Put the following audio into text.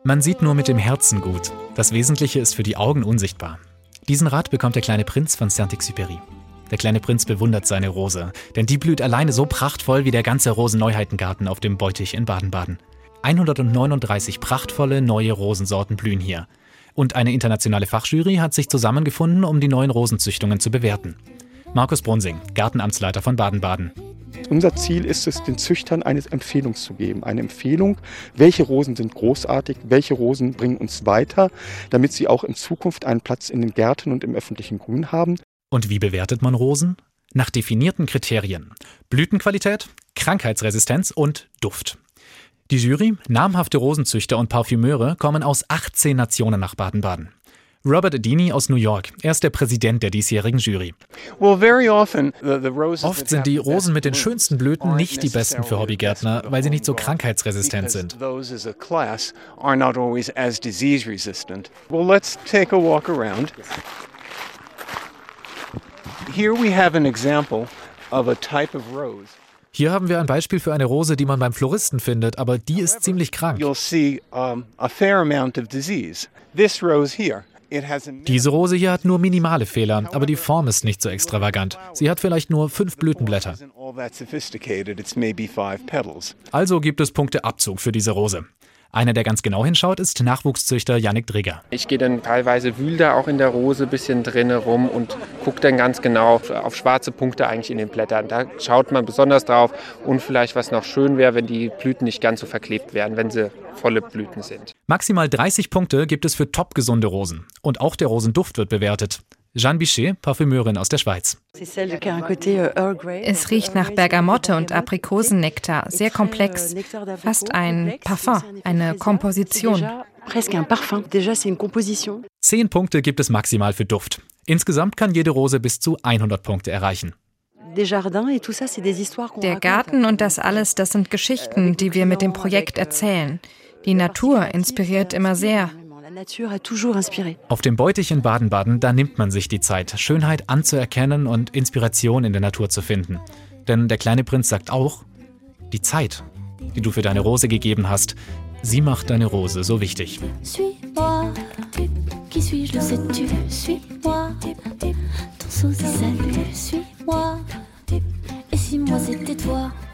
Man sieht nur mit dem Herzen gut. Das Wesentliche ist für die Augen unsichtbar. Diesen Rat bekommt der kleine Prinz von Saint-Exupéry. Der kleine Prinz bewundert seine Rose, denn die blüht alleine so prachtvoll wie der ganze Rosenneuheitengarten auf dem Boitich in Baden-Baden. 139 prachtvolle neue Rosensorten blühen hier. Und eine internationale Fachjury hat sich zusammengefunden, um die neuen Rosenzüchtungen zu bewerten. Markus Brunsing, Gartenamtsleiter von Baden-Baden. Unser Ziel ist es, den Züchtern eine Empfehlung zu geben. Eine Empfehlung, welche Rosen sind großartig, welche Rosen bringen uns weiter, damit sie auch in Zukunft einen Platz in den Gärten und im öffentlichen Grün haben. Und wie bewertet man Rosen? Nach definierten Kriterien. Blütenqualität, Krankheitsresistenz und Duft. Die Jury, namhafte Rosenzüchter und Parfümeure, kommen aus 18 Nationen nach Baden-Baden. Robert Adini aus New York, er ist der Präsident der diesjährigen Jury. Oft sind die Rosen mit den schönsten Blüten nicht die besten für Hobbygärtner, weil sie nicht so krankheitsresistent sind. Hier haben wir ein Beispiel für eine Rose, die man beim Floristen findet, aber die ist ziemlich krank. Diese Rose hier hat nur minimale Fehler, aber die Form ist nicht so extravagant. Sie hat vielleicht nur 5 Blütenblätter. Also gibt es Punkteabzug für diese Rose. Einer, der ganz genau hinschaut, ist Nachwuchszüchter Yannick Drigger. Ich gehe dann teilweise, wühl da auch in der Rose ein bisschen drin rum und gucke dann ganz genau auf schwarze Punkte eigentlich in den Blättern. Da schaut man besonders drauf und vielleicht, was noch schön wäre, wenn die Blüten nicht ganz so verklebt wären, wenn sie volle Blüten sind. Maximal 30 Punkte gibt es für topgesunde Rosen. Und auch der Rosenduft wird bewertet. Jeanne Bichet, Parfümeurin aus der Schweiz. Es riecht nach Bergamotte und Aprikosennektar, sehr komplex, fast ein Parfum, eine Komposition. 10 Punkte gibt es maximal für Duft. Insgesamt kann jede Rose bis zu 100 Punkte erreichen. Der Garten und das alles, das sind Geschichten, die wir mit dem Projekt erzählen. Die Natur inspiriert immer sehr. Auf dem Boitich in Baden-Baden, da nimmt man sich die Zeit, Schönheit anzuerkennen und Inspiration in der Natur zu finden. Denn der kleine Prinz sagt auch, die Zeit, die du für deine Rose gegeben hast, sie macht deine Rose so wichtig. Suis-moi, qui suis-je, le sais-tu? Suis-moi, ton sosie salut, suis-moi, et si moi c'était toi?